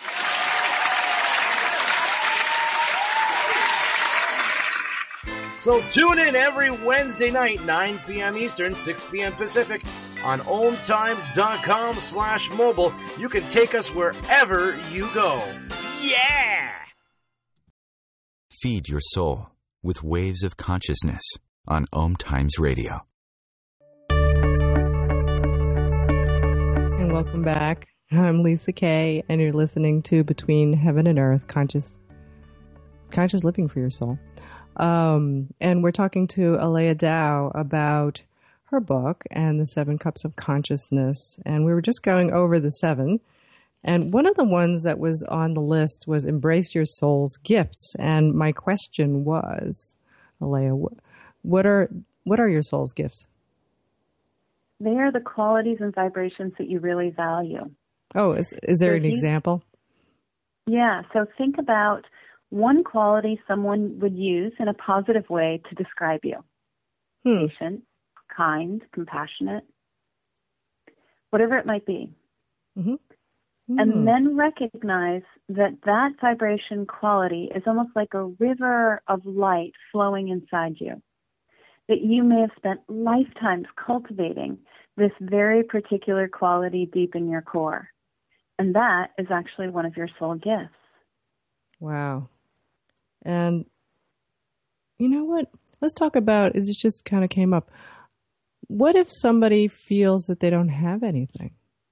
So tune in every Wednesday night, nine p.m. Eastern, six p.m. Pacific, on omtimes.com slash mobile. You can take us wherever you go. Yeah! Feed your soul with waves of consciousness on Om Times Radio. welcome back. I'm Lisa Kay, and you're listening to Between Heaven and Earth, Conscious Conscious Living for Your Soul. Um, and we're talking to Alea Dow about her book and the Seven Cups of Consciousness. And we were just going over the seven. And one of the ones that was on the list was Embrace Your Soul's Gifts. And my question was, Alea, what are what are your soul's gifts? They are the qualities and vibrations that you really value. Oh, is, is there So an you- example? Yeah, so think about one quality someone would use in a positive way to describe you. Hmm. Patient, kind, compassionate, whatever it might be. Mm-hmm. And then recognize that that vibration quality is almost like a river of light flowing inside you. That you may have spent lifetimes cultivating this very particular quality deep in your core. And that is actually one of your soul gifts. Wow. And you know what? Let's talk about, it just kind of came up. What if somebody feels that they don't have anything?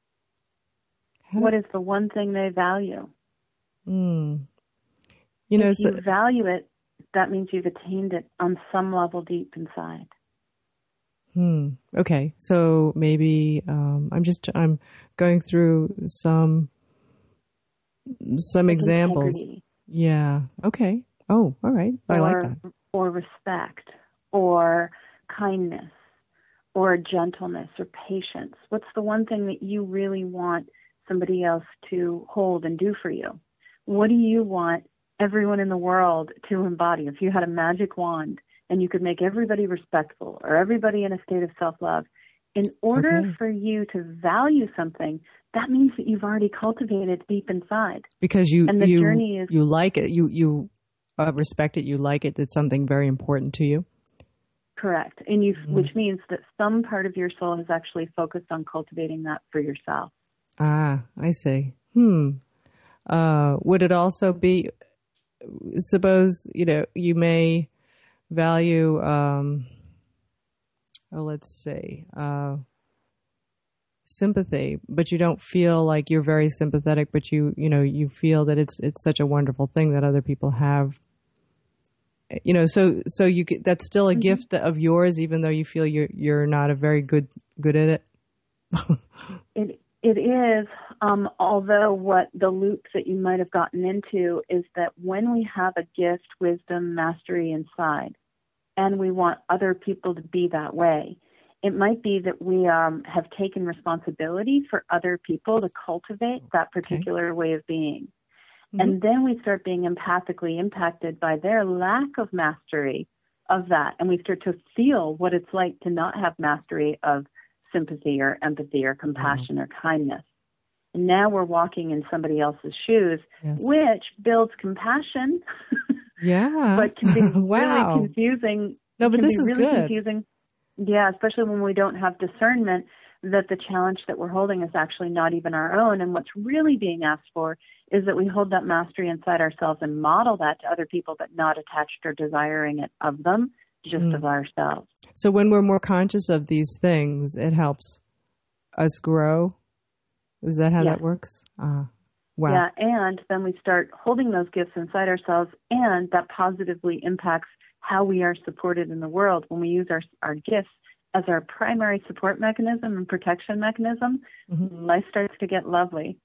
How What is the one thing they value? Mm. You know, if so, you value it, that means you've attained it on some level deep inside. hmm. Okay. So maybe um, I'm just, I'm going through some, some Like examples. integrity. Yeah. Okay. Oh, all right. I or, like that. Or respect, or kindness, or gentleness, or patience. What's the one thing that you really want somebody else to hold and do for you? What do you want everyone in the world to embody? If you had a magic wand and you could make everybody respectful or everybody in a state of self-love, in order Okay. for you to value something, that means that you've already cultivated deep inside. Because you, and the you, journey is you like it, you, you uh, respect it, you like it, it's something very important to you. correct. And you, Mm-hmm. which means that some part of your soul has actually focused on cultivating that for yourself. Ah, I see. Hmm. Uh, would it also be, suppose, you know, you may value, um, oh, let's see, uh, sympathy, but you don't feel like you're very sympathetic, but you, you know, you feel that it's, it's such a wonderful thing that other people have, you know, so, so you could, that's still a Mm-hmm. gift of yours, even though you feel you're, you're not a very good, good at it. It It is, um, although what the loop that you might have gotten into is that when we have a gift, wisdom, mastery inside, and we want other people to be that way, it might be that we um, have taken responsibility for other people to cultivate that particular okay. way of being. Mm-hmm. And then we start being empathically impacted by their lack of mastery of that, and we start to feel what it's like to not have mastery of sympathy or empathy or compassion mm-hmm. or kindness. And now we're walking in somebody else's shoes, yes. which builds compassion. Yeah. But can be wow. really confusing. No, but can this be is really good. Confusing. Yeah, especially when we don't have discernment that the challenge that we're holding is actually not even our own. And what's really being asked for is that we hold that mastery inside ourselves and model that to other people, but not attached or desiring it of them, just mm. of ourselves. So when we're more conscious of these things, it helps us grow. Is that how yeah. that works? Uh, wow. Yeah, and then we start holding those gifts inside ourselves, and that positively impacts how we are supported in the world. When we use our our gifts as our primary support mechanism and protection mechanism, mm-hmm. life starts to get lovely.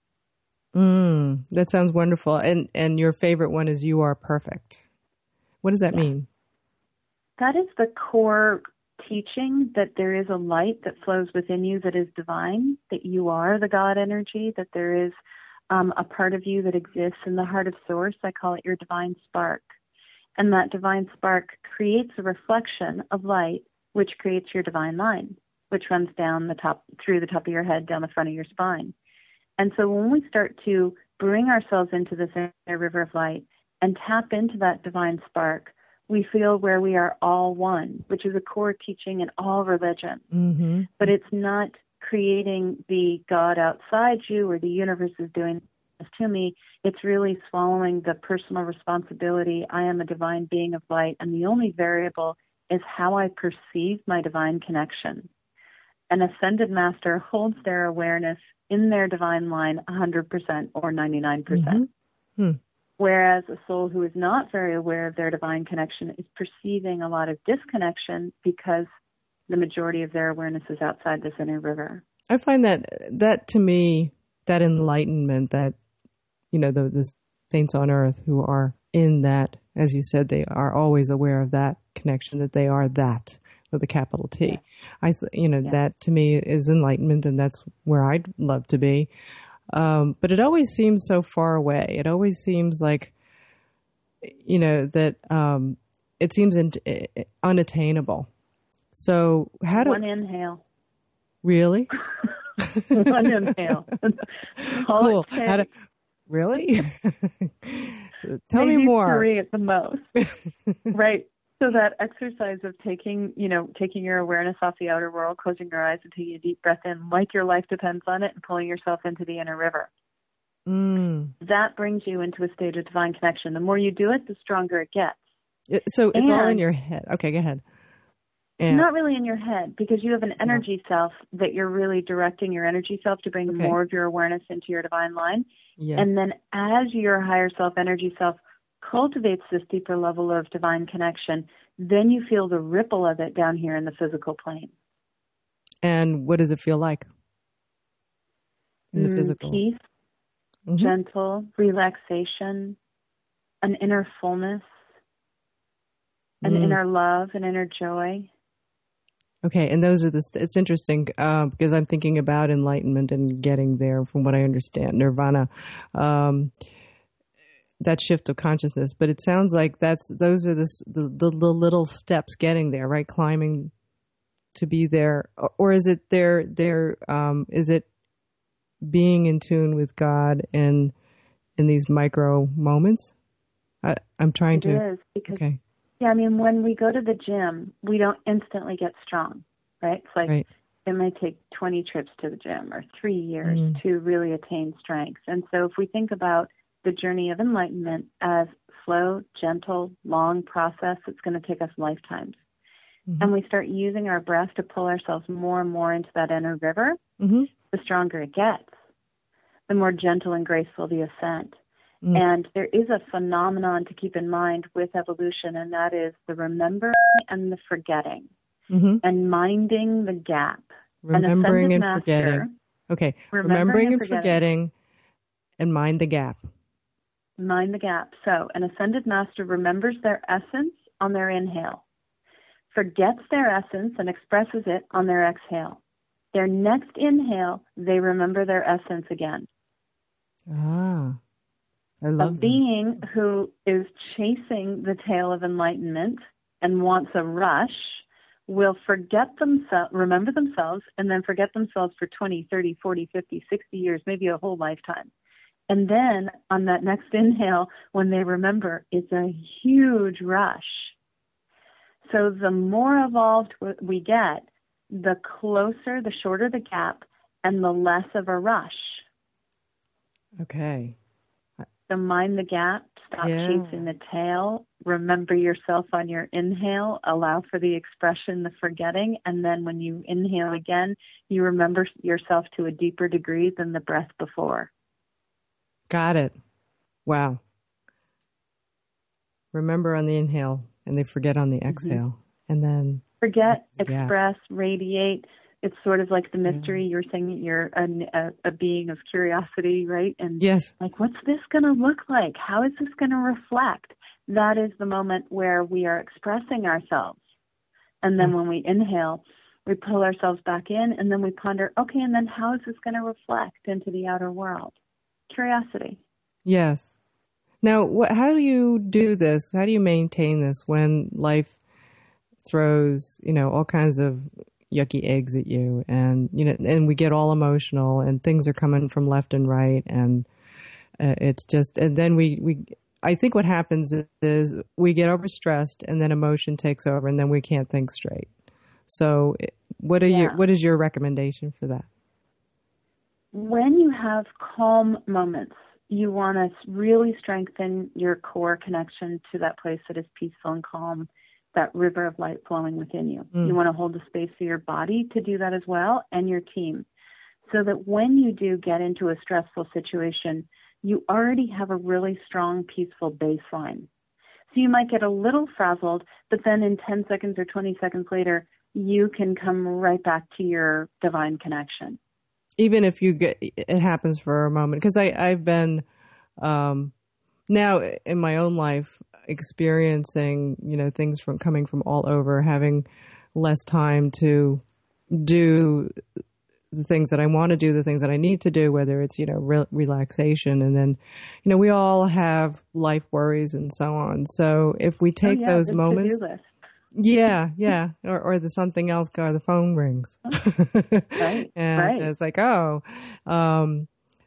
Mm, that sounds wonderful. And and your favorite one is You Are Perfect. What does that yeah. mean? That is the core teaching, that there is a light that flows within you that is divine, that you are the God energy, that there is um, a part of you that exists in the heart of Source. I call it your divine spark. And that divine spark creates a reflection of light, which creates your divine line, which runs down the top, through the top of your head, down the front of your spine. And so when we start to bring ourselves into this inner river of light and tap into that divine spark, we feel where we are all one, which is a core teaching in all religion. Mm-hmm. But it's not creating the God outside you or the universe is doing this to me. It's really swallowing the personal responsibility. I am a divine being of light, and the only variable is how I perceive my divine connection. an ascended master holds their awareness in their divine line one hundred percent or ninety-nine percent. Mm-hmm. Hmm. Whereas a soul who is not very aware of their divine connection is perceiving a lot of disconnection because the majority of their awareness is outside this inner river. I find that, that to me, that enlightenment, that, you know, the, the saints on earth who are in that, as you said, they are always aware of that connection, that they are that with a capital T. Yeah. I, th- you know, yeah. that to me is enlightenment, and that's where I'd love to be. Um, but it always seems so far away. It always seems like, you know, that um, it seems in- unattainable. So how do... One inhale. Really? One inhale. Cool. How to... Really? Tell Maybe me more. Three at the most. Right. So that exercise of taking, you know, taking your awareness off the outer world, closing your eyes and taking a deep breath in, like your life depends on it, and pulling yourself into the inner river. Mm. That brings you into a state of divine connection. The more you do it, the stronger it gets. It, so it's and all in your head. Okay, go ahead. And not really in your head, because you have an it's energy not. self that you're really directing your energy self to bring okay. more of your awareness into your divine line. Yes. And then as your higher self, energy self, cultivates this deeper level of divine connection, then you feel the ripple of it down here in the physical plane. And what does it feel like in the mm, physical? Peace, mm-hmm. gentle, relaxation, an inner fullness, an mm. inner love, an inner joy. Okay, and those are the, st- it's interesting uh, because I'm thinking about enlightenment and getting there from what I understand, nirvana. Um that shift of consciousness, but it sounds like that's those are the, the the the little steps getting there, right? Climbing to be there, or is it there? There um, is it being in tune with God in in these micro moments? I, I'm trying it to. It is because okay. yeah, I mean, when we go to the gym, we don't instantly get strong, right? It's like right. it might take twenty trips to the gym or three years mm. to really attain strength. And so, if we think about the journey of enlightenment as slow, gentle, long process, it's going to take us lifetimes. Mm-hmm. And we start using our breath to pull ourselves more and more into that inner river, mm-hmm. the stronger it gets, the more gentle and graceful the ascent. Mm-hmm. And there is a phenomenon to keep in mind with evolution, and that is the remembering and the forgetting, mm-hmm. and minding the gap. Remembering An and master, forgetting. Okay, remembering, remembering and, and forgetting. forgetting and mind the gap. Mind the gap. So an ascended master remembers their essence on their inhale, forgets their essence and expresses it on their exhale. Their next inhale, they remember their essence again. Ah, I love A that. being who is chasing the tail of enlightenment and wants a rush will forget themselves, remember themselves, and then forget themselves for twenty, thirty, forty, fifty, sixty years, maybe a whole lifetime. And then on that next inhale, when they remember, it's a huge rush. So the more evolved we get, the closer, the shorter the gap, and the less of a rush. Okay. So mind the gap, stop yeah. chasing the tail, remember yourself on your inhale, allow for the expression, the forgetting, and then when you inhale again, you remember yourself to a deeper degree than the breath before. Got it. Wow. Remember on the inhale, and they forget on the exhale. Mm-hmm. And then... Forget, yeah. express, radiate. It's sort of like the mystery. Yeah. You're saying you're a, a, a being of curiosity, right? And yes. Like, what's this going to look like? How is this going to reflect? That is the moment where we are expressing ourselves. And then mm-hmm. when we inhale, we pull ourselves back in, and then we ponder, okay, and then how is this going to reflect into the outer world? Curiosity. Yes. Now, what, how do you do this? How do you maintain this when life throws, you know, all kinds of yucky eggs at you, and you know, and we get all emotional, and things are coming from left and right, and uh, it's just, and then we we. I think what happens is, is we get overstressed, and then emotion takes over, and then we can't think straight. So, what are yeah. your what is your recommendation for that? When you have calm moments, you want to really strengthen your core connection to that place that is peaceful and calm. that river of light flowing within you. Mm. You want to hold the space for your body to do that as well, and your team, so that when you do get into a stressful situation, you already have a really strong, peaceful baseline. So you might get a little frazzled, but then in ten seconds or twenty seconds later, you can come right back to your divine connection. Even if you get, it happens for a moment. Because I've been um, now in my own life experiencing, you know, things from coming from all over, having less time to do the things that I want to do, the things that I need to do, whether it's, you know, re- relaxation. And then, you know, we all have life worries and so on. So if we take oh, yeah, those moments, yeah, yeah, or, or the something else, or the phone rings. Right, and right. it's like, oh, um,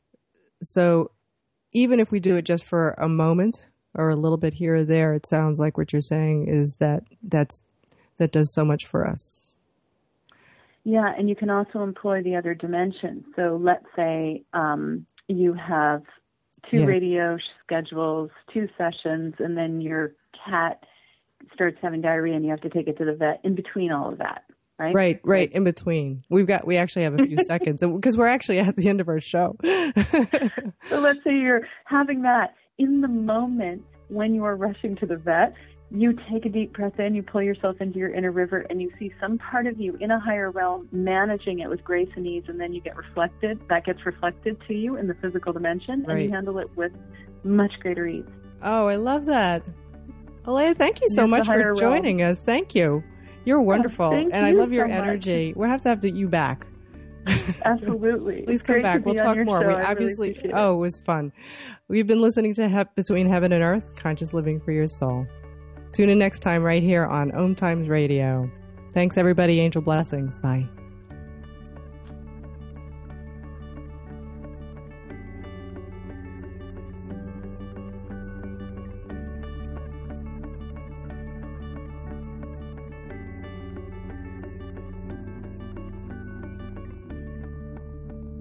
so even if we do it just for a moment or a little bit here or there, it sounds like what you're saying is that that's, that does so much for us. Yeah, and you can also employ the other dimensions. So let's say um, you have two Yeah. radio schedules, two sessions, and then your cat starts having diarrhea and you have to take it to the vet in between all of that, right? Right, right, in between. We've got, we actually have a few seconds because we're actually at the end of our show. So let's say you're having that in the moment when you are rushing to the vet. You take a deep breath in, you pull yourself into your inner river, and you see some part of you in a higher realm managing it with grace and ease, and then you get reflected. That gets reflected to you in the physical dimension, Right. and you handle it with much greater ease. Oh, I love that. Alea, thank you so Yes, much the for higher joining realm. us. Thank you. You're wonderful. thank and I you love your so much. energy. We'll have to have to, you back. Absolutely. Please It's come great back. to We'll be on talk your more. show. We I really obviously, appreciate it. oh, it was fun. We've been listening to He- Between Heaven and Earth, Conscious Living for Your Soul. Tune in next time right here on Om Times Radio. Thanks, everybody. Angel blessings. Bye.